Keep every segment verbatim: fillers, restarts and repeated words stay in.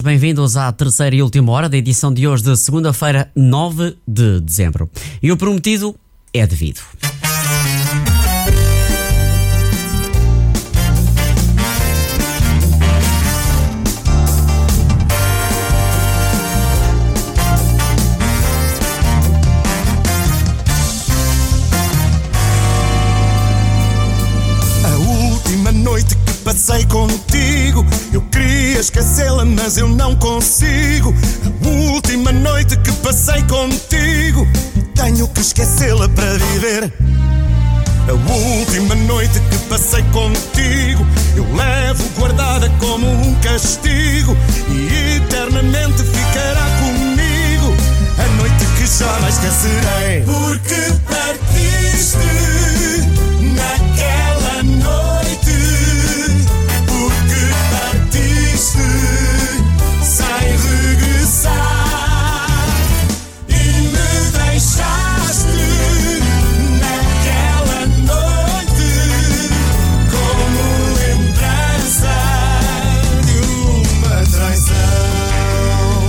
Bem-vindos à terceira e última hora da edição de hoje de segunda-feira, nove de dezembro. E o prometido é devido. Noite que passei contigo, eu queria esquecê-la, mas eu não consigo. A última noite que passei contigo, tenho que esquecê-la para viver. A última noite que passei contigo, eu levo guardada como um castigo, e eternamente ficará comigo a noite que jamais esquecerei. Porque partiste naquela noite, sem regressar, e me deixaste naquela noite como lembrança de uma traição.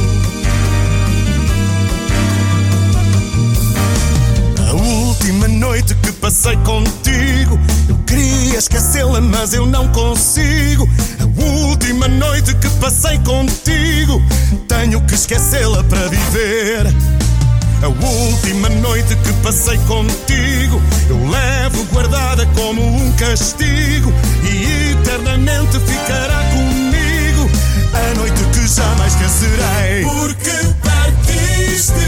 A última noite que passei contigo, eu queria esquecê-la, mas eu não consigo. A última noite que passei contigo, tenho que esquecê-la para viver. A última noite que passei contigo, eu levo guardada como um castigo, e eternamente ficará comigo a noite que jamais esquecerei. Porque partiste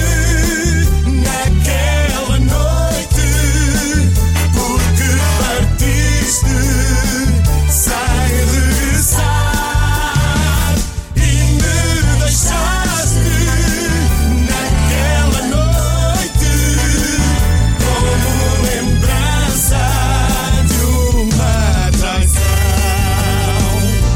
naquela noite, porque partiste sem regressar, e me deixaste naquela noite como lembrança de uma traição.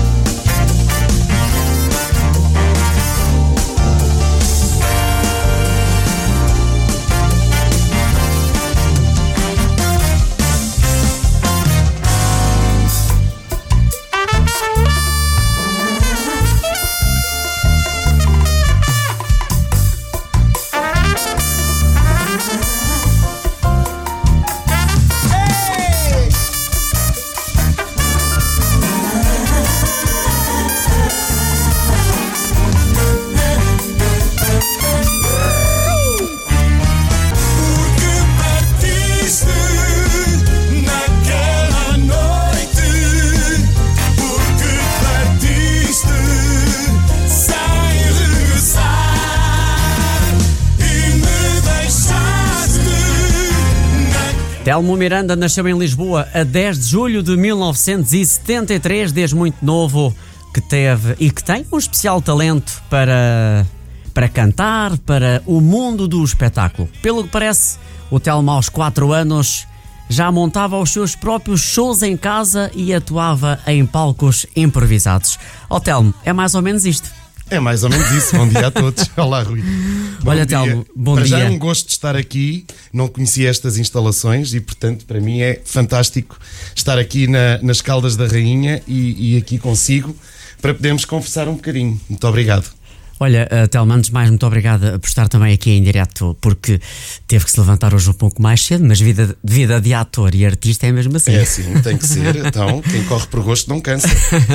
Telmo Miranda nasceu em Lisboa a dez de julho de mil novecentos e setenta e três, desde muito novo que teve e que tem um especial talento para, para cantar, para o mundo do espetáculo. Pelo que parece, o Telmo aos quatro anos já montava os seus próprios shows em casa e atuava em palcos improvisados. Ó Telmo, é mais ou menos isto. É mais ou menos isso. Bom dia a todos. Olá, Rui. Bom Olha, dia. Telmo, bom para dia. Já é um gosto de estar aqui. Não conhecia estas instalações e, portanto, para mim é fantástico estar aqui na, nas Caldas da Rainha e, e aqui consigo para podermos conversar um bocadinho. Muito obrigado. Olha, uh, Telmo, antes de mais, muito obrigada por estar também aqui em direto, porque teve que se levantar hoje um pouco mais cedo, mas vida, vida de ator e artista é mesmo assim. É assim, tem que ser. Então, quem corre por gosto não cansa.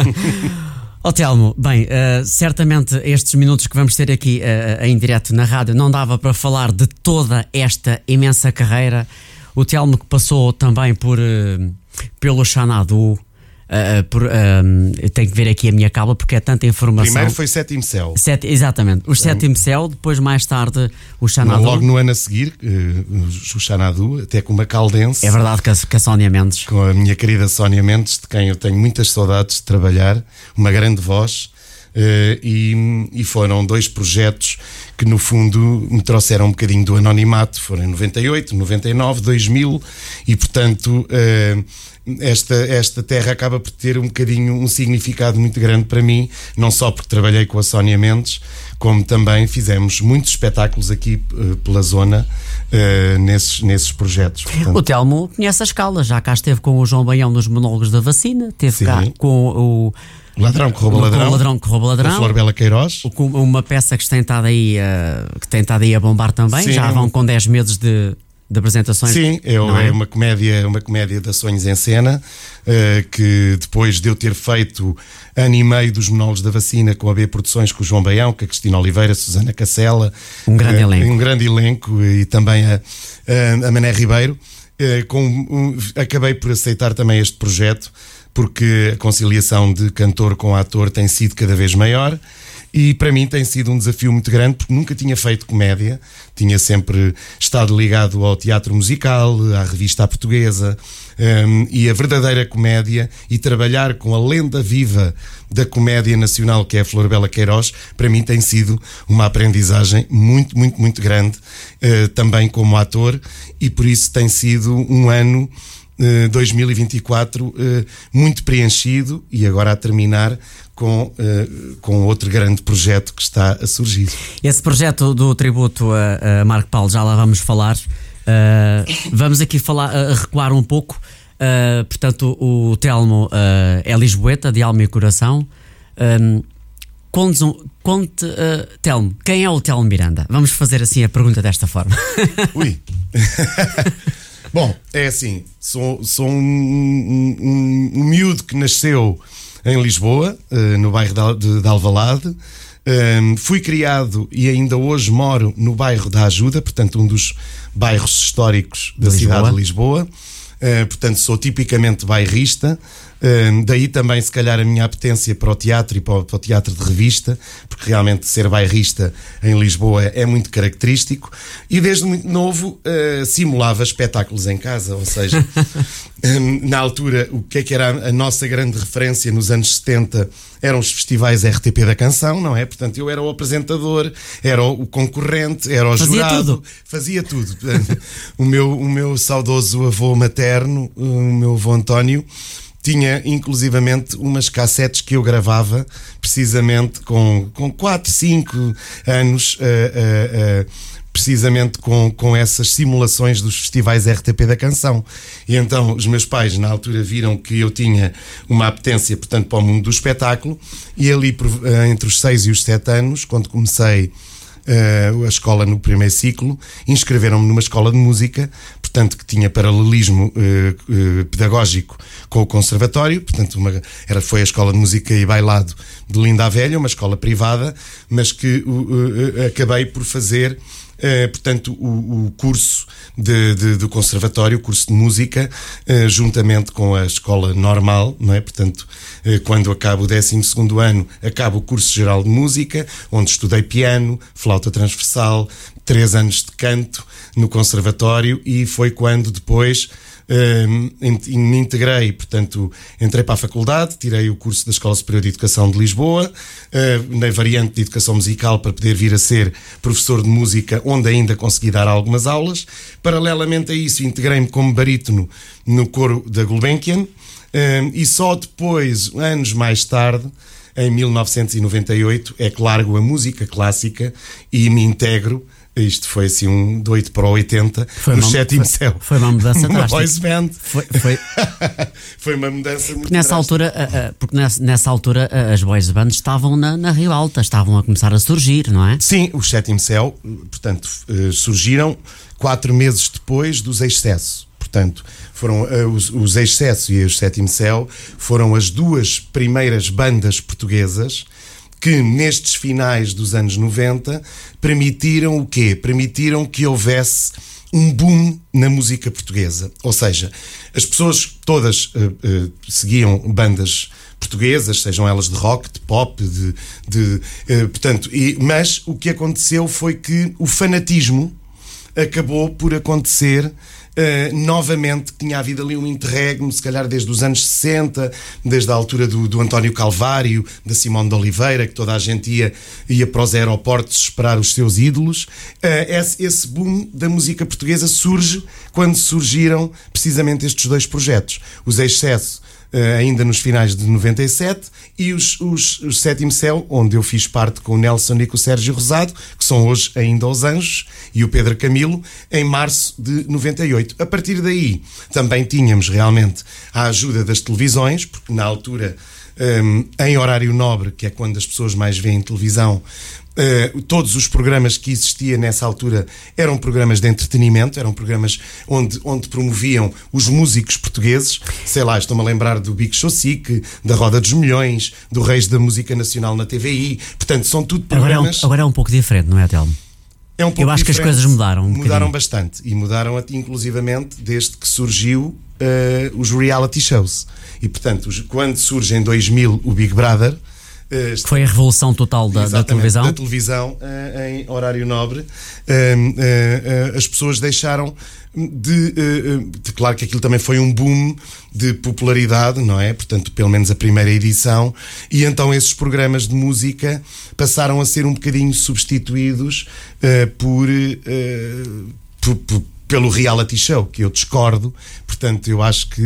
Ó oh, Telmo, bem, uh, certamente estes minutos que vamos ter aqui uh, em direto na rádio não dava para falar de toda esta imensa carreira. O Telmo que passou também por, uh, pelo Xanadu, Uh, por, uh, tenho que ver aqui a minha cábula porque é tanta informação. Primeiro foi Sétimo Céu. Sete, exatamente, o Sétimo Céu, depois mais tarde o Xanadu. Logo no ano a seguir, uh, o Xanadu, até com uma caldense. É verdade, que a, que a Sónia Mendes. Com a minha querida Sónia Mendes, de quem eu tenho muitas saudades de trabalhar, uma grande voz. Uh, e, e foram dois projetos que no fundo me trouxeram um bocadinho do anonimato. Foram em noventa e oito, noventa e nove, dois mil e portanto uh, esta, esta terra acaba por ter um bocadinho um significado muito grande para mim, não só porque trabalhei com a Sónia Mendes, como também fizemos muitos espetáculos aqui uh, pela zona uh, nesses, nesses projetos. Portanto, o Telmo conhece as Caldas, já cá esteve com o João Baião nos monólogos da vacina, esteve Sim. cá com o Ladrão que rouba ladrão, o ladrão que rouba ladrão, com Flor Bela Queiroz, com uma peça que tem estado aí, uh, que tem estado aí a bombar também. Sim. Já vão com dez meses de, de apresentações. Sim, é, é? é uma comédia, uma comédia de Sonhos em Cena, uh, que depois de eu ter feito ano e meio dos monólogos da vacina com a B Produções, com o João Baião, com a Cristina Oliveira, a Susana Cacela, um grande uh, elenco, um grande elenco e também a, a, a Mané Ribeiro, uh, com, um, acabei por aceitar também este projeto, porque a conciliação de cantor com ator tem sido cada vez maior e para mim tem sido um desafio muito grande, porque nunca tinha feito comédia, tinha sempre estado ligado ao teatro musical, à revista à portuguesa, um, e a verdadeira comédia e trabalhar com a lenda viva da comédia nacional, que é a Flor Bela Queiroz, para mim tem sido uma aprendizagem muito, muito, muito grande, uh, também como ator, e por isso tem sido um ano dois mil e vinte e quatro muito preenchido e agora a terminar com, com outro grande projeto que está a surgir. Esse projeto do tributo a, a Marco Paulo, já lá vamos falar. Uh, vamos aqui falar, uh, recuar um pouco. Uh, portanto, o Telmo uh, é lisboeta, de alma e coração. Um, Conte, conte uh, Telmo, quem é o Telmo Miranda? Vamos fazer assim a pergunta desta forma. Ui! Bom, é assim, sou, sou um, um, um, um miúdo que nasceu em Lisboa, uh, no bairro de, de Alvalade. Um, fui criado e ainda hoje moro no bairro da Ajuda, portanto um dos bairros históricos da Lisboa. cidade de Lisboa. Uh, portanto sou tipicamente bairrista. Uh, daí também se calhar a minha apetência para o teatro e para o, para o teatro de revista, porque realmente ser bairrista em Lisboa é muito característico, e desde muito novo uh, simulava espetáculos em casa, ou seja, um, na altura o que é que era a, a nossa grande referência nos anos setenta eram os festivais R T P da canção, não é? Portanto eu era o apresentador, era o concorrente, era o fazia jurado, tudo. fazia tudo. o, meu, o meu saudoso avô materno, o meu avô António, tinha inclusivamente umas cassetes que eu gravava precisamente com, com quatro, cinco anos, uh, uh, uh, precisamente com, com essas simulações dos festivais R T P da canção. E então os meus pais na altura viram que eu tinha uma apetência, portanto, para o mundo do espetáculo, e ali uh, entre os seis e os sete anos, quando comecei Uh, a escola no primeiro ciclo, inscreveram-me numa escola de música, portanto que tinha paralelismo uh, uh, pedagógico com o conservatório, portanto uma, era, foi a escola de música e bailado de Linda a Velha, uma escola privada, mas que uh, uh, acabei por fazer Uh, portanto, o, o curso de, de, do conservatório, o curso de música, uh, juntamente com a escola normal, não é? Portanto, uh, quando acabo o décimo segundo ano, acabo o curso geral de música, onde estudei piano, flauta transversal, três anos de canto no conservatório, e foi quando depois Uh, me integrei, portanto, entrei para a faculdade, tirei o curso da Escola Superior de Educação de Lisboa, uh, na variante de Educação Musical, para poder vir a ser professor de música, onde ainda consegui dar algumas aulas. Paralelamente a isso, integrei-me como barítono no coro da Gulbenkian, uh, e só depois, anos mais tarde, em mil novecentos e noventa e oito, é que largo a música clássica e me integro. Isto foi assim um doido para o oitenta, foi no uma, sétimo foi, céu. Foi uma mudança uma drástica. voice band. Foi, foi... foi uma mudança muito porque nessa drástica. altura, uh, uh, porque nessa, nessa altura uh, as boys bands estavam na, na Rio Alta, estavam a começar a surgir, não é? Sim, o sétimo céu, portanto, uh, surgiram quatro meses depois dos Excesso. Portanto, foram uh, os, os Excesso e os Sétimo Céu foram as duas primeiras bandas portuguesas que nestes finais dos anos noventa permitiram o quê? Permitiram que houvesse um boom na música portuguesa. Ou seja, as pessoas todas uh, uh, seguiam bandas portuguesas, sejam elas de rock, de pop, de, de, uh, portanto, e, mas o que aconteceu foi que o fanatismo acabou por acontecer Uh, novamente tinha havido ali um interregno, se calhar desde os anos sessenta, desde a altura do, do António Calvário, da Simone de Oliveira, que toda a gente ia, ia para os aeroportos esperar os seus ídolos. Uh, esse, esse boom da música portuguesa surge quando surgiram precisamente estes dois projetos. Os Excesso, Uh, ainda nos finais de noventa e sete, e os, os, os Sétimo Céu, onde eu fiz parte com o Nelson e com o Sérgio Rosado, que são hoje ainda os Anjos, e o Pedro Camilo, em março de noventa e oito. A partir daí, também tínhamos realmente a ajuda das televisões, porque na altura, um, em horário nobre, que é quando as pessoas mais veem televisão, Uh, todos os programas que existiam nessa altura eram programas de entretenimento, eram programas onde, onde promoviam os músicos portugueses. Sei lá, estou-me a lembrar do Big Chosic, da Roda dos Milhões, do Reis da Música Nacional na T V I. Portanto, são tudo programas... Agora é um, agora é um pouco diferente, não é, Telmo? É um pouco Eu acho diferente. que as coisas mudaram um Mudaram bocadinho. bastante. E mudaram inclusivamente desde que surgiu uh, os reality shows. E, portanto, os, quando surge em dois mil o Big Brother... Uh, Foi a revolução total da, da televisão? da televisão uh, em horário nobre. Uh, uh, uh, as pessoas deixaram de, uh, de... Claro que aquilo também foi um boom de popularidade, não é? Portanto, pelo menos a primeira edição. E então esses programas de música passaram a ser um bocadinho substituídos uh, por, uh, por, por pelo reality show, que eu discordo. Portanto, eu acho que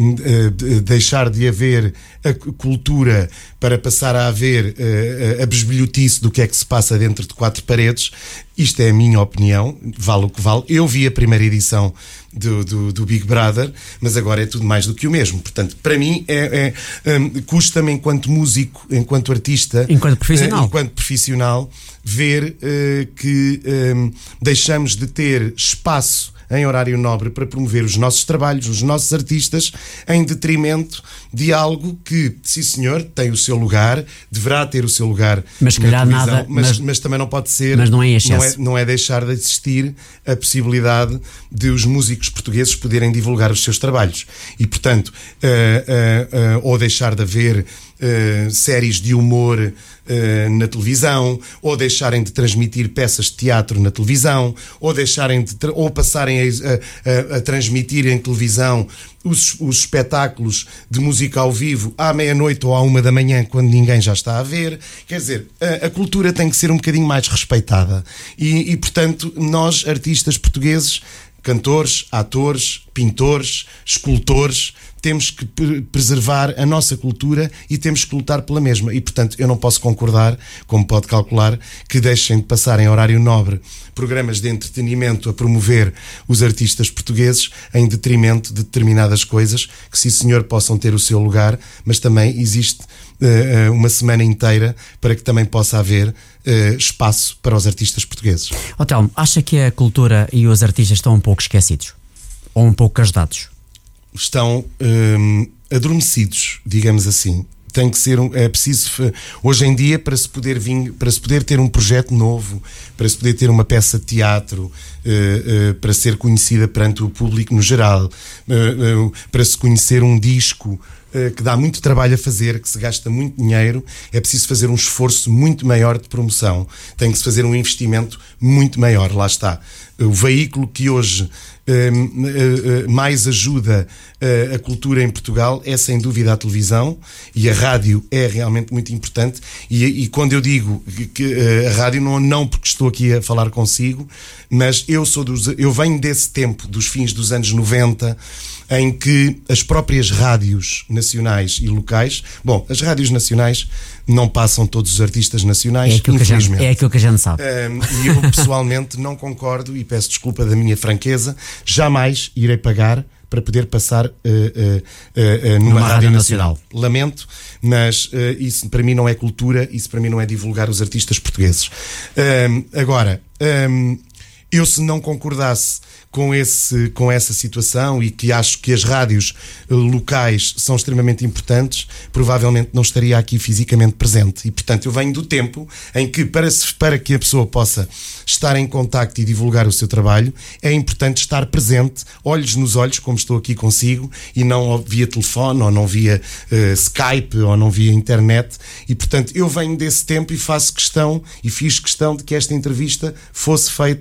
uh, deixar de haver a cultura para passar a haver uh, a besbilhotice do que é que se passa dentro de quatro paredes, isto é a minha opinião, vale o que vale. Eu vi a primeira edição do, do, do Big Brother, mas agora é tudo mais do que o mesmo. Portanto, para mim, é, é, um, custa-me enquanto músico, enquanto artista, enquanto profissional, uh, enquanto profissional ver uh, que um, deixamos de ter espaço em horário nobre para promover os nossos trabalhos, os nossos artistas, em detrimento de algo que, sim senhor, tem o seu lugar, deverá ter o seu lugar, mas se calhar nada, mas, mas, mas também não pode ser, mas não é, não é, não é deixar de existir a possibilidade de os músicos portugueses poderem divulgar os seus trabalhos. E, portanto, uh, uh, uh, ou deixar de haver Uh, séries de humor uh, na televisão, ou deixarem de transmitir peças de teatro na televisão, ou deixarem de tra- ou passarem a, a, a, a transmitir em televisão os, os espetáculos de música ao vivo à meia-noite ou à uma da manhã, quando ninguém já está a ver. Quer dizer, a, a cultura tem que ser um bocadinho mais respeitada. E, e, portanto, nós, artistas portugueses, cantores, atores, pintores, escultores, temos que preservar a nossa cultura e temos que lutar pela mesma. E, portanto, eu não posso concordar, como pode calcular, que deixem de passar em horário nobre programas de entretenimento a promover os artistas portugueses em detrimento de determinadas coisas que, sim senhor, possam ter o seu lugar, mas também existe uh, uma semana inteira para que também possa haver uh, espaço para os artistas portugueses. Oh, Telmo, acha que a cultura e os artistas estão um pouco esquecidos? Ou um pouco ajudados? Estão hum, adormecidos, digamos assim. Tem que ser um, é preciso hoje em dia, para se poder vir, para se poder ter um projeto novo, para se poder ter uma peça de teatro, uh, uh, para ser conhecida perante o público no geral, uh, uh, para se conhecer um disco uh, que dá muito trabalho a fazer, que se gasta muito dinheiro, é preciso fazer um esforço muito maior de promoção. Tem que se fazer um investimento muito maior. Lá está. O veículo que hoje Uh, uh, uh, mais ajuda uh, a cultura em Portugal é sem dúvida a televisão, e a rádio é realmente muito importante. E, e quando eu digo que uh, a rádio, não, não porque estou aqui a falar consigo, mas eu sou dos, eu venho desse tempo, dos fins dos anos noventa, em que as próprias rádios nacionais e locais, bom, as rádios nacionais não passam todos os artistas nacionais, é infelizmente. Gente, é aquilo que a gente sabe. Um, e eu pessoalmente não concordo, e peço desculpa da minha franqueza, jamais irei pagar para poder passar uh, uh, uh, uh, numa, numa rádio, rádio nacional. nacional. Lamento, mas uh, isso para mim não é cultura, isso para mim não é divulgar os artistas portugueses. Um, agora, um, eu se não concordasse com, esse, com essa situação, e que acho que as rádios locais são extremamente importantes, provavelmente não estaria aqui fisicamente presente. E, portanto, eu venho do tempo em que, para, se, para que a pessoa possa estar em contacto e divulgar o seu trabalho, é importante estar presente, olhos nos olhos, como estou aqui consigo, e não via telefone, ou não via uh, Skype, ou não via internet. E, portanto, eu venho desse tempo e faço questão, e fiz questão de que esta entrevista fosse feita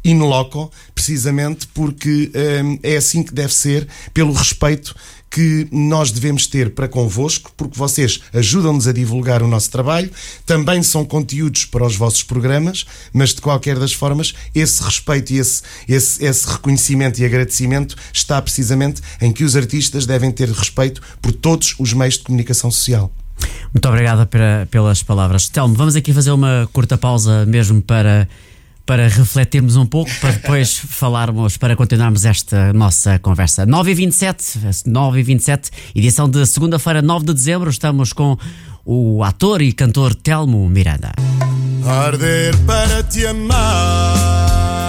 in loco, precisamente porque hum, é assim que deve ser, pelo respeito que nós devemos ter para convosco, porque vocês ajudam-nos a divulgar o nosso trabalho, também são conteúdos para os vossos programas, mas de qualquer das formas, esse respeito e esse, esse, esse reconhecimento e agradecimento está precisamente em que os artistas devem ter respeito por todos os meios de comunicação social. Muito obrigada pela, pelas palavras. Telmo, vamos aqui fazer uma curta pausa mesmo para... para refletirmos um pouco, para depois falarmos, para continuarmos esta nossa conversa. nove e vinte e sete, nove e vinte e sete, edição de segunda-feira, nove de dezembro, estamos com o ator e cantor Telmo Miranda. Arder para te amar.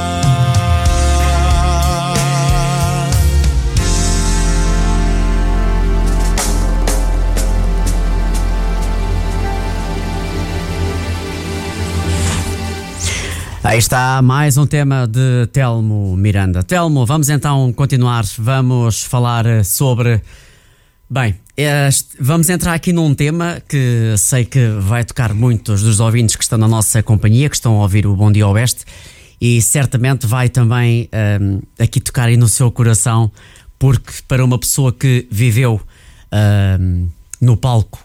Aí está mais um tema de Telmo Miranda. Telmo, vamos então continuar, vamos falar sobre... Bem, este, vamos entrar aqui num tema que sei que vai tocar muitos dos ouvintes que estão na nossa companhia, que estão a ouvir o Bom Dia Oeste, e certamente vai também um, aqui tocar aí no seu coração, porque para uma pessoa que viveu um, no palco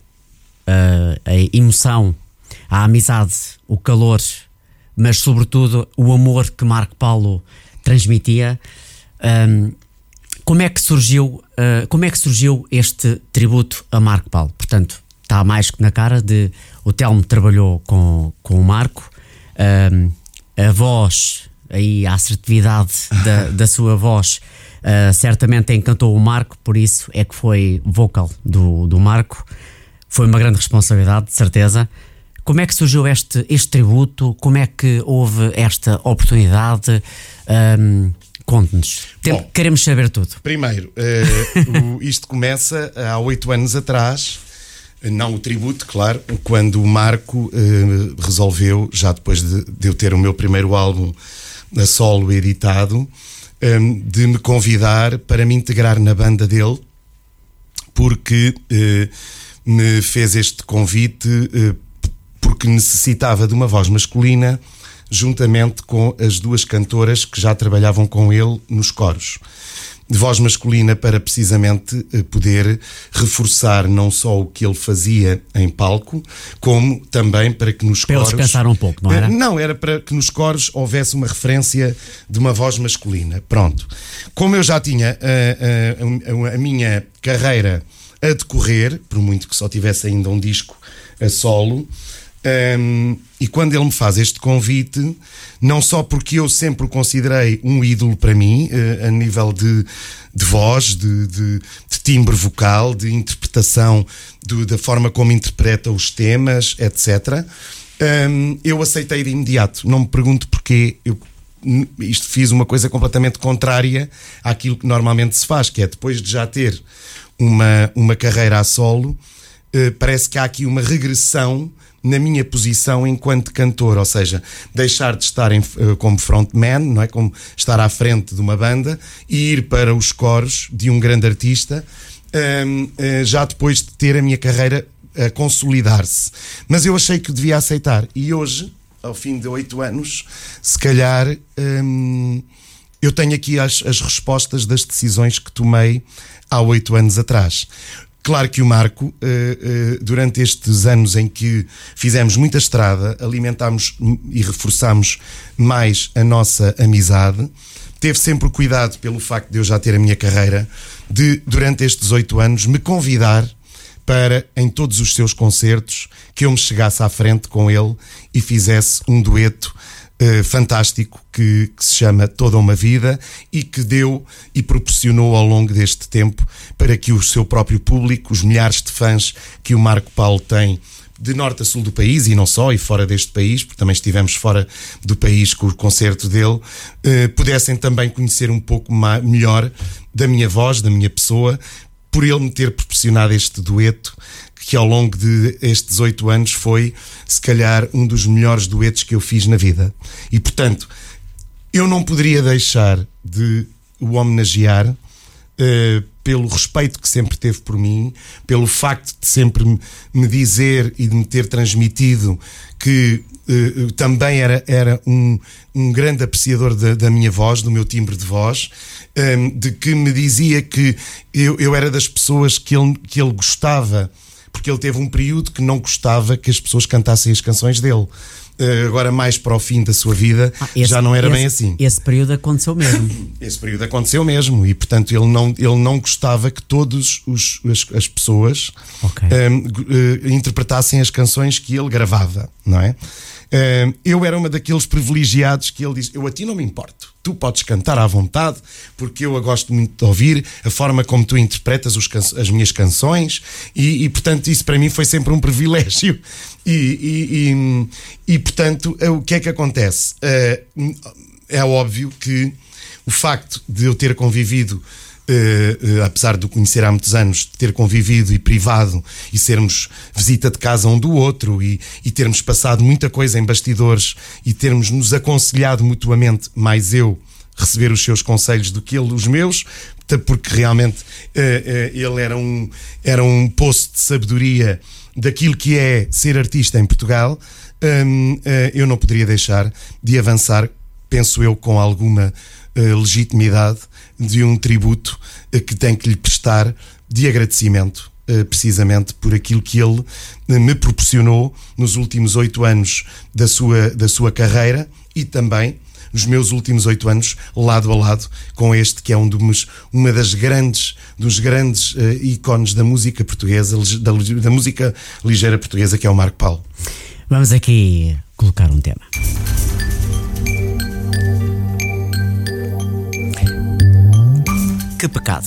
uh, a emoção, a amizade, o calor, mas sobretudo o amor que Marco Paulo transmitia, um, como é que surgiu, uh, como é que surgiu este tributo a Marco Paulo? Portanto, está mais que na cara de o Telmo trabalhou com, com o Marco, um, a voz, aí a assertividade da, da sua voz uh, certamente encantou o Marco, por isso é que foi vocal do, do Marco. Foi uma grande responsabilidade, de certeza. Como é que surgiu este, este tributo? Como é que houve esta oportunidade? Um, Conte-nos. Tem, Bom, queremos saber tudo. Primeiro, uh, o, isto começa há oito anos atrás, não o tributo, claro, quando o Marco uh, resolveu, já depois de, de eu ter o meu primeiro álbum a solo editado, um, de me convidar para me integrar na banda dele, porque uh, me fez este convite uh, porque necessitava de uma voz masculina juntamente com as duas cantoras que já trabalhavam com ele nos coros. De voz masculina para precisamente poder reforçar não só o que ele fazia em palco, como também para que nos para coros... Para eles descansar um pouco, não era? Não, era para que nos coros houvesse uma referência de uma voz masculina. Pronto. Como eu já tinha a, a, a minha carreira a decorrer, por muito que só tivesse ainda um disco a solo... Um, e quando ele me faz este convite, não só porque eu sempre o considerei um ídolo para mim, uh, a nível de, de voz, de, de, de timbre vocal, de interpretação, de, da forma como interpreta os temas, etcétera. Um, eu aceitei de imediato. Não me pergunto porquê. Eu isto fiz uma coisa completamente contrária àquilo que normalmente se faz, que é depois de já ter uma, uma carreira a solo, uh, parece que há aqui uma regressão na minha posição enquanto cantor, ou seja, deixar de estar em, como frontman, não é? Como estar à frente de uma banda e ir para os coros de um grande artista, um, já depois de ter a minha carreira a consolidar-se. Mas eu achei que devia aceitar, e hoje, ao fim de oito anos, se calhar um, eu tenho aqui as, as respostas das decisões que tomei há oito anos atrás. Claro que o Marco, uh, uh, durante estes anos em que fizemos muita estrada, alimentámos e reforçámos mais a nossa amizade, teve sempre o cuidado, pelo facto de eu já ter a minha carreira, de, durante estes oito anos, me convidar para, em todos os seus concertos, que eu me chegasse à frente com ele e fizesse um dueto Uh, fantástico que, que se chama Toda uma Vida e que deu e proporcionou ao longo deste tempo para que o seu próprio público, os milhares de fãs que o Marco Paulo tem de norte a sul do país e não só, e fora deste país, porque também estivemos fora do país com o concerto dele, uh, pudessem também conhecer um pouco ma- melhor da minha voz, da minha pessoa, por ele me ter proporcionado este dueto que ao longo de estes oito anos foi, se calhar, um dos melhores duetos que eu fiz na vida. E, portanto, eu não poderia deixar de o homenagear uh, pelo respeito que sempre teve por mim, pelo facto de sempre me dizer e de me ter transmitido que uh, também era, era um, um grande apreciador da, da minha voz, do meu timbre de voz, um, de que me dizia que eu, eu era das pessoas que ele, que ele gostava, porque ele teve um período que não gostava que as pessoas cantassem as canções dele. Uh, agora, mais para o fim da sua vida, ah, esse, já não era esse, bem assim. Esse período aconteceu mesmo. Esse período aconteceu mesmo e, portanto, ele não, ele não gostava que todas as, as pessoas okay. um, uh, interpretassem as canções que ele gravava, não é? Uh, eu era uma daqueles privilegiados que ele diz: eu a ti não me importo, tu podes cantar à vontade, porque eu a gosto muito de ouvir a forma como tu interpretas os can- as minhas canções e, e, portanto, isso para mim foi sempre um privilégio. E, e, e, e portanto, o que é que acontece? Uh, é óbvio que o facto de eu ter convivido, Uh, uh, apesar de o conhecer há muitos anos, de ter convivido e privado e sermos visita de casa um do outro e, e termos passado muita coisa em bastidores e termos nos aconselhado mutuamente, mais eu receber os seus conselhos do que ele os meus, porque realmente uh, uh, ele era um, era um poço de sabedoria daquilo que é ser artista em Portugal. um, uh, eu não poderia deixar de avançar, penso eu, com alguma uh, legitimidade, de um tributo uh, que tenho que lhe prestar de agradecimento, uh, precisamente por aquilo que ele uh, me proporcionou nos últimos oito anos da sua, da sua carreira e também nos meus últimos oito anos lado a lado com este que é um dos, uma das grandes, dos grandes uh, ícones da música portuguesa, da, da música ligeira portuguesa, que é o Marco Paulo. Vamos aqui colocar um tema. Que pecado.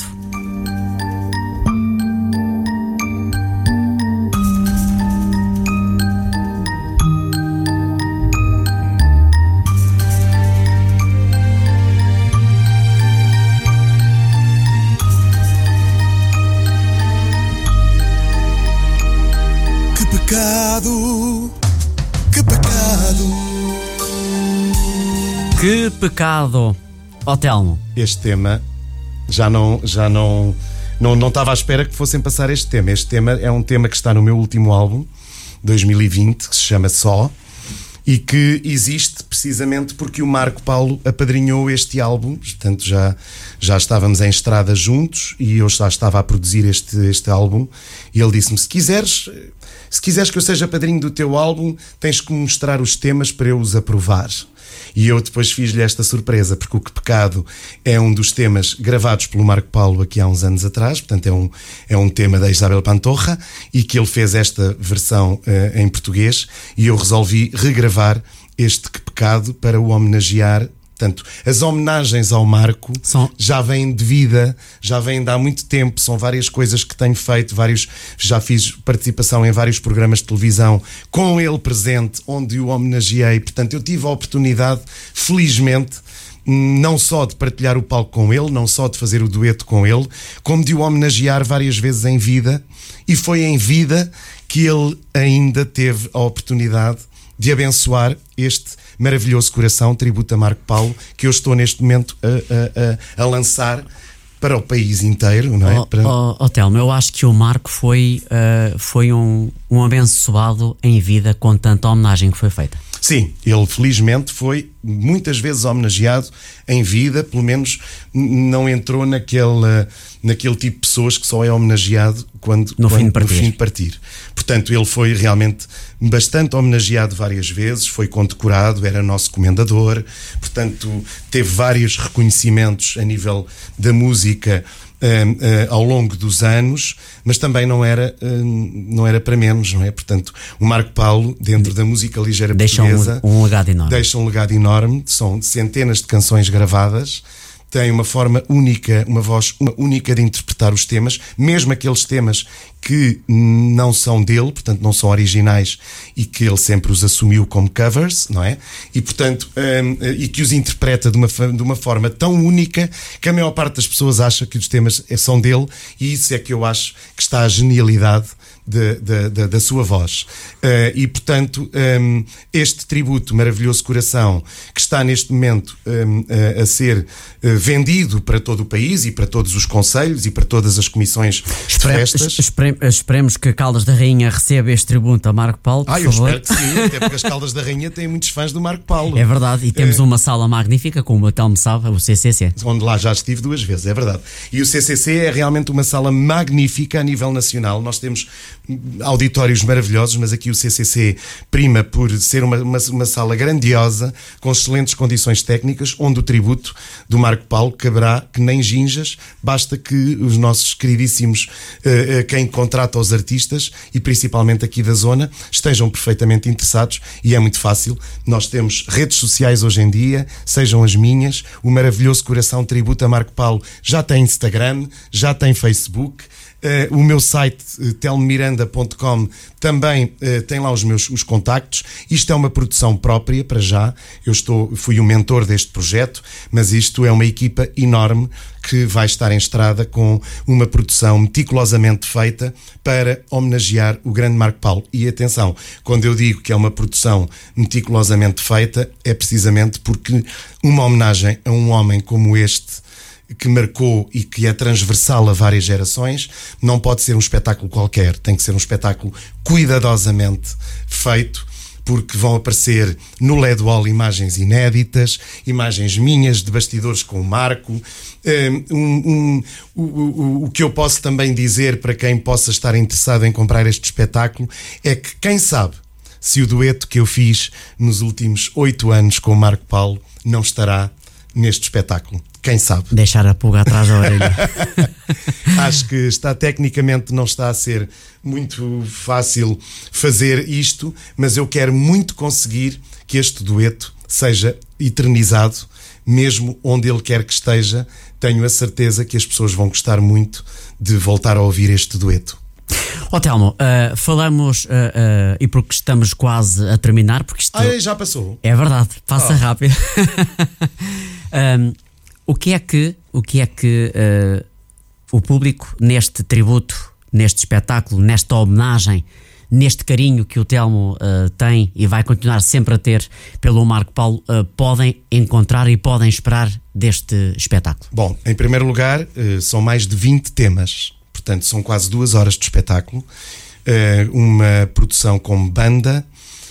Que pecado, que pecado. Que pecado, ó Telmo. Este tema já não já não não não estava à espera que fossem passar este tema. Este tema é um tema que está no meu último álbum, dois mil e vinte, que se chama Só, e que existe precisamente porque o Marco Paulo apadrinhou este álbum. Portanto, já, já estávamos em estrada juntos e eu já estava a produzir este, este álbum, e ele disse-me: se quiseres, se quiseres que eu seja padrinho do teu álbum, tens que me mostrar os temas para eu os aprovar. E eu depois fiz-lhe esta surpresa, porque o Que Pecado é um dos temas gravados pelo Marco Paulo aqui há uns anos atrás, portanto é um, é um tema da Isabel Pantoja, e que ele fez esta versão uh, em português, e eu resolvi regravar este Que Pecado para o homenagear. Portanto, as homenagens ao Marco São... já vêm de vida, já vêm de há muito tempo, são várias coisas que tenho feito, vários, já fiz participação em vários programas de televisão com ele presente, onde o homenageei. Portanto, eu tive a oportunidade, felizmente, não só de partilhar o palco com ele, não só de fazer o dueto com ele, como de o homenagear várias vezes em vida, e foi em vida que ele ainda teve a oportunidade de abençoar este maravilhoso coração, tributo a Marco Paulo, que eu estou neste momento a, a, a, a lançar para o país inteiro, não é? Oh, para... oh, oh, Telmo, eu acho que o Marco foi, uh, foi um, um abençoado em vida com tanta homenagem que foi feita. Sim, ele felizmente foi muitas vezes homenageado em vida, pelo menos não entrou naquele, naquele tipo de pessoas que só é homenageado quando, no, quando, fim de partir. no fim de partir. Portanto, ele foi realmente bastante homenageado várias vezes, foi condecorado, era nosso comendador, portanto, teve vários reconhecimentos a nível da música Uh, uh, ao longo dos anos, mas também não era, uh, não era para menos, não é? Portanto, o Marco Paulo, dentro da música ligeira deixa portuguesa, um, um legado enorme. deixa um legado enorme, são centenas de canções gravadas, tem uma forma única, uma voz uma única de interpretar os temas, mesmo aqueles temas que não são dele, portanto não são originais, e que ele sempre os assumiu como covers, não é? E portanto, um, e que os interpreta de uma, de uma forma tão única que a maior parte das pessoas acha que os temas são dele, e isso é que eu acho que está a genialidade de, de, de, da sua voz. Uh, e, portanto, um, este tributo Maravilhoso Coração, que está neste momento um, a, a ser uh, vendido para todo o país e para todos os concelhos e para todas as comissões de festas. Espere, esperemos que Caldas da Rainha receba este tributo a Marco Paulo, por Ah, eu favor. espero que sim, até porque as Caldas da Rainha têm muitos fãs do Marco Paulo. É verdade, e temos uma sala magnífica, como o Telmo sabe, o C C C. Onde lá já estive duas vezes, é verdade. E o C C C é realmente uma sala magnífica a nível nacional. Nós temos auditórios maravilhosos, mas aqui o C C C prima por ser uma, uma, uma sala grandiosa, com excelentes condições técnicas, onde o tributo do Marco Paulo caberá que nem ginjas, basta que os nossos queridíssimos, uh, uh, quem contrata os artistas, e principalmente aqui da zona, estejam perfeitamente interessados, e é muito fácil. Nós temos redes sociais hoje em dia, sejam as minhas, o Maravilhoso Coração Tributo a Marco Paulo já tem Instagram, já tem Facebook. Uh, o meu site uh, telmo miranda ponto com também uh, tem lá os meus os contactos. Isto é uma produção própria para já. Eu estou, fui o mentor deste projeto, mas isto é uma equipa enorme que vai estar em estrada com uma produção meticulosamente feita para homenagear o grande Marco Paulo. E atenção, quando eu digo que é uma produção meticulosamente feita, é precisamente porque uma homenagem a um homem como este, que marcou e que é transversal a várias gerações, não pode ser um espetáculo qualquer, tem que ser um espetáculo cuidadosamente feito, porque vão aparecer no L E D Wall imagens inéditas, imagens minhas de bastidores com o Marco. Um, um, o, o, o que eu posso também dizer para quem possa estar interessado em comprar este espetáculo é que, quem sabe, se o dueto que eu fiz nos últimos oito anos com o Marco Paulo não estará neste espetáculo. Quem sabe? Deixar a pulga atrás da orelha. Acho que está, tecnicamente não está a ser muito fácil fazer isto, mas eu quero muito conseguir que este dueto seja eternizado, mesmo onde ele quer que esteja. Tenho a certeza que as pessoas vão gostar muito de voltar a ouvir este dueto. Ó Telmo, uh, falamos, uh, uh, e porque estamos quase a terminar, porque isto Ah, já passou? é verdade, passa Oh. rápido. um, o que é que, o que, é que uh, o público, neste tributo, neste espetáculo, nesta homenagem, neste carinho que o Telmo uh, tem e vai continuar sempre a ter pelo Marco Paulo, uh, podem encontrar e podem esperar deste espetáculo? Bom, em primeiro lugar, uh, são mais de vinte temas. Portanto, são quase duas horas de espetáculo, uma produção com banda,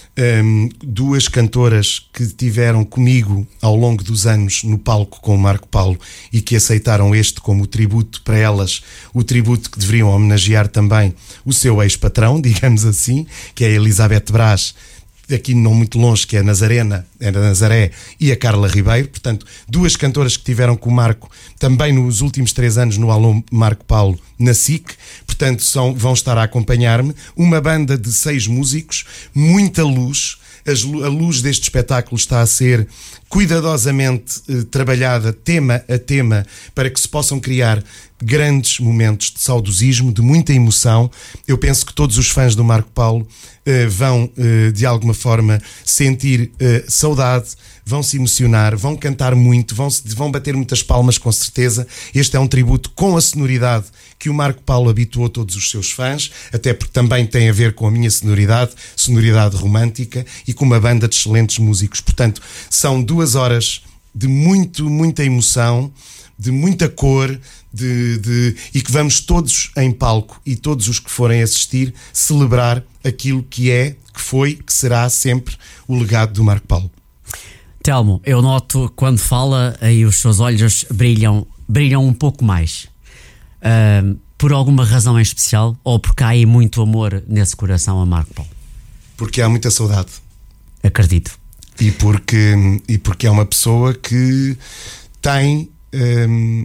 duas cantoras que tiveram comigo ao longo dos anos no palco com o Marco Paulo e que aceitaram este como o tributo para elas, o tributo que deveriam homenagear também o seu ex-patrão, digamos assim, que é a Elizabeth Brás, aqui não muito longe, que é a Nazarena, é a Nazaré, e a Carla Ribeiro. Portanto, duas cantoras que tiveram com o Marco também nos últimos três anos no Alô Marco Paulo na S I C. Portanto, são, vão estar a acompanhar-me. Uma banda de seis músicos, muita luz. As, a luz deste espetáculo está a ser cuidadosamente eh, trabalhada tema a tema para que se possam criar grandes momentos de saudosismo, de muita emoção. Eu penso que todos os fãs do Marco Paulo eh, vão eh, de alguma forma sentir eh, saudade, vão se emocionar, vão cantar muito, vão, vão bater muitas palmas com certeza. Este é um tributo com a sonoridade que o Marco Paulo habituou todos os seus fãs, até porque também tem a ver com a minha sonoridade, sonoridade romântica, e com uma banda de excelentes músicos. Portanto, são duas horas de muito, muita emoção, de muita cor, de, de, e que vamos todos em palco e todos os que forem assistir celebrar aquilo que é, que foi, que será sempre o legado do Marco Paulo. Telmo, eu noto quando fala aí os seus olhos brilham, brilham um pouco mais. Uh, por alguma razão em especial, ou porque há aí muito amor nesse coração a Marco Paulo? Porque há muita saudade. Acredito. E porque, e porque é uma pessoa que tem um,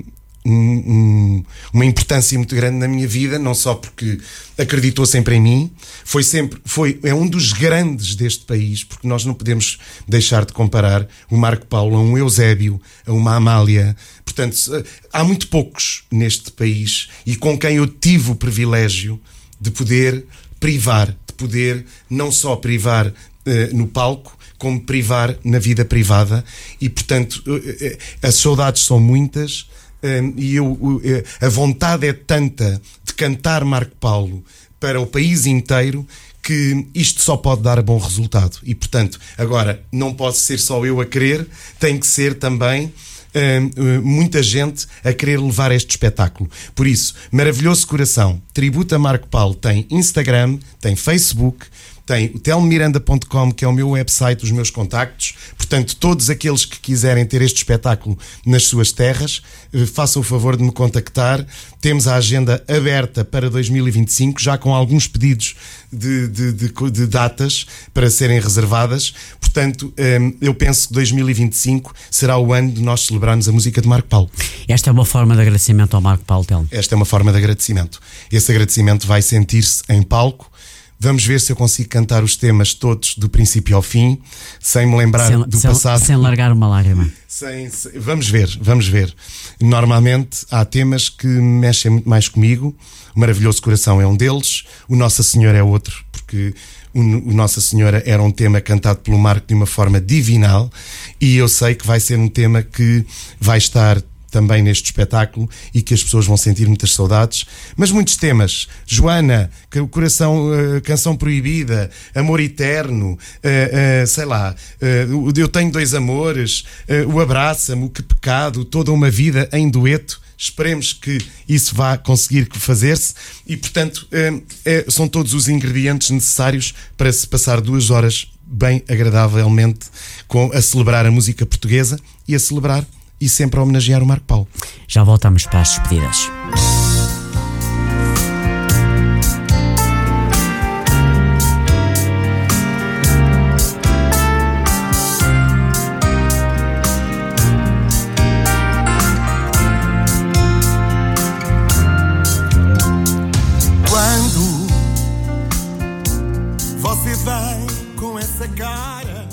um, uma importância muito grande na minha vida, não só porque acreditou sempre em mim, foi sempre, foi, é um dos grandes deste país, porque nós não podemos deixar de comparar o Marco Paulo a um Eusébio, a uma Amália. Portanto, há muito poucos neste país e com quem eu tive o privilégio de poder privar, de poder não só privar uh, no palco, como privar na vida privada. E, portanto, uh, as saudades são muitas, um, e eu, uh, a vontade é tanta de cantar Marco Paulo para o país inteiro que isto só pode dar bom resultado. E, portanto, agora, não posso ser só eu a querer, tem que ser também uh, uh, muita gente a querer levar este espetáculo. Por isso, Maravilhoso Coração, tributo a Marco Paulo, tem Instagram, tem Facebook, tem o telmo miranda ponto com, que é o meu website, os meus contactos. Portanto, todos aqueles que quiserem ter este espetáculo nas suas terras, façam o favor de me contactar. Temos a agenda aberta para dois mil e vinte e cinco, já com alguns pedidos de, de, de, de datas para serem reservadas. Portanto, eu penso que dois mil e vinte e cinco será o ano de nós celebrarmos a música de Marco Paulo. Esta é uma forma de agradecimento ao Marco Paulo, Telmo. Esta é uma forma de agradecimento. Esse agradecimento vai sentir-se em palco. Vamos ver se eu consigo cantar os temas todos do princípio ao fim, sem me lembrar sem, do sem, passado. Sem largar uma lágrima. Sem, sem, vamos ver, vamos ver. Normalmente há temas que mexem muito mais comigo. O Maravilhoso Coração é um deles. O Nossa Senhora é outro, porque o, o Nossa Senhora era um tema cantado pelo Marco de uma forma divinal, e eu sei que vai ser um tema que vai estar também neste espetáculo e que as pessoas vão sentir muitas saudades. Mas muitos temas: Joana, o Coração, uh, Canção Proibida, Amor Eterno, uh, uh, sei lá, uh, Eu Tenho Dois Amores, uh, o Abraça-me, o Que Pecado, Toda uma Vida em dueto. Esperemos que isso vá conseguir fazer-se e, portanto, uh, uh, são todos os ingredientes necessários para se passar duas horas bem agradavelmente com, a celebrar a música portuguesa e a celebrar e sempre a homenagear o Marco Paulo. Já voltamos para as despedidas. Quando você vai com essa cara.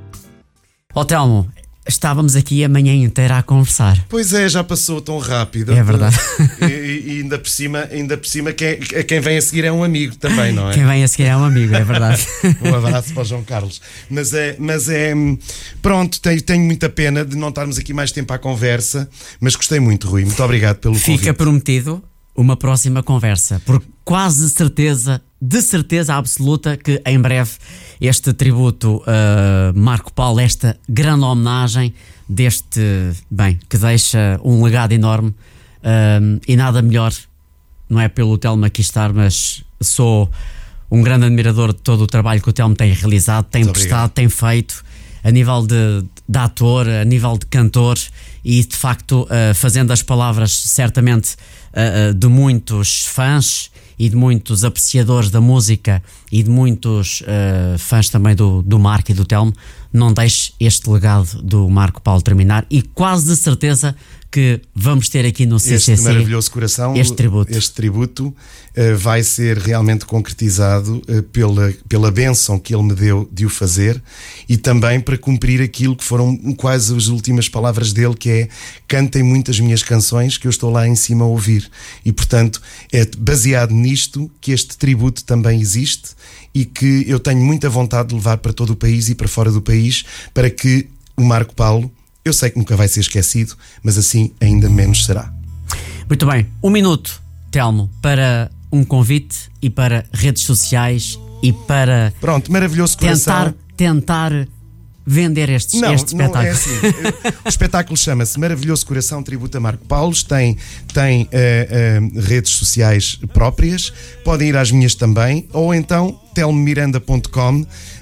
Ó Telmo, estávamos aqui a manhã inteira a conversar. Pois é, já passou tão rápido. É verdade. E, e ainda por cima, ainda por cima quem, quem vem a seguir é um amigo também, não é? Quem vem a seguir é um amigo, é verdade. Um abraço para o João Carlos. Mas é, mas é pronto, tenho, tenho muita pena de não estarmos aqui mais tempo à conversa, mas gostei muito, Rui. Muito obrigado pelo convite. Fica prometido uma próxima conversa, porque quase certeza, de certeza absoluta, que em breve este tributo a uh, Marco Paulo, esta grande homenagem deste, bem, que deixa um legado enorme, uh, e nada melhor, não é pelo Telmo aqui estar, mas sou um grande admirador de todo o trabalho que o Telmo tem realizado, tem Muito prestado, obrigado. tem feito, a nível de, de ator, a nível de cantor, e de facto uh, fazendo as palavras certamente uh, uh, de muitos fãs e de muitos apreciadores da música e de muitos uh, fãs também do, do Marco e do Telmo. Não deixe este legado do Marco Paulo terminar, e quase de certeza que vamos ter aqui no C C C este Maravilhoso Coração, este tributo, este tributo uh, vai ser realmente concretizado uh, pela, pela bênção que ele me deu de o fazer, e também para cumprir aquilo que foram quase as últimas palavras dele, que é: cantem muitas minhas canções que eu estou lá em cima a ouvir. E portanto é baseado nisto que este tributo também existe, e que eu tenho muita vontade de levar para todo o país e para fora do país, para que o Marco Paulo, eu sei que nunca vai ser esquecido, mas assim ainda menos será. Muito bem, um minuto, Telmo, para um convite e para redes sociais e para Pronto, Maravilhoso tentar, Coração. tentar vender este, Não, este não espetáculo. é assim. O espetáculo chama-se Maravilhoso Coração, tributo a Marco Paulo. Tem, tem uh, uh, redes sociais próprias, podem ir às minhas também, ou então telmo miranda ponto com.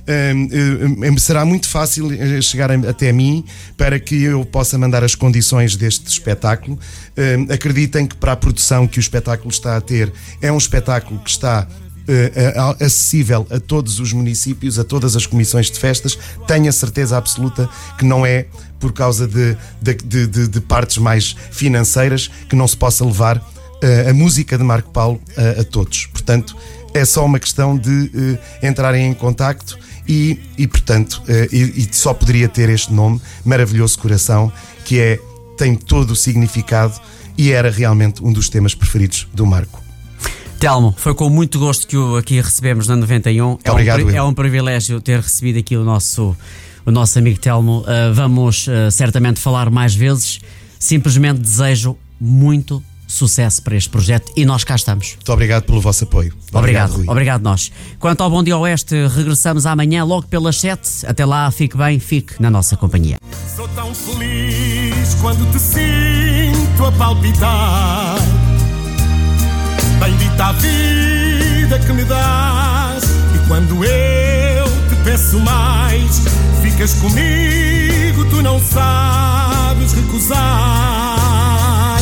Uh, uh, será muito fácil chegar até mim para que eu possa mandar as condições deste espetáculo. Uh, acreditem que, para a produção que o espetáculo está a ter, é um espetáculo que está Uh, acessível a todos os municípios, a todas as comissões de festas. Tenho a certeza absoluta que não é por causa de, de, de, de, de partes mais financeiras que não se possa levar uh, a música de Marco Paulo uh, a todos. Portanto, é só uma questão de uh, entrarem em contacto e, e portanto, uh, e, e só poderia ter este nome, Maravilhoso Coração, que é, tem todo o significado e era realmente um dos temas preferidos do Marco. Telmo, foi com muito gosto que o aqui recebemos na noventa e um. É, Obrigado, um, é um privilégio ter recebido aqui o nosso, o nosso amigo Telmo. Uh, vamos uh, certamente falar mais vezes. Simplesmente desejo muito sucesso para este projeto e nós cá estamos. Muito obrigado pelo vosso apoio. Obrigado, Rui. obrigado nós. Quanto ao Bom Dia Oeste, regressamos amanhã logo pelas sete. Até lá, fique bem, fique na nossa companhia. Sou tão feliz quando te sinto a palpitar. Bendita a vida que me dás. E quando eu te peço mais, ficas comigo, tu não sabes recusar.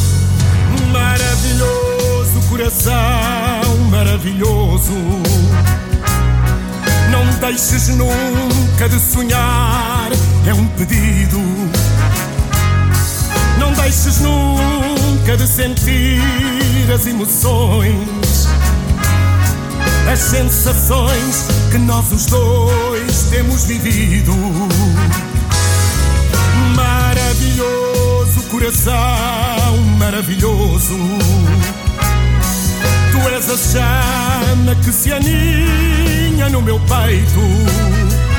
Maravilhoso coração, maravilhoso. Não deixes nunca de sonhar, é um pedido. Não deixes nunca de sentir as emoções, as sensações que nós os dois temos vivido. Maravilhoso coração, maravilhoso. Tu és a chama que se aninha no meu peito.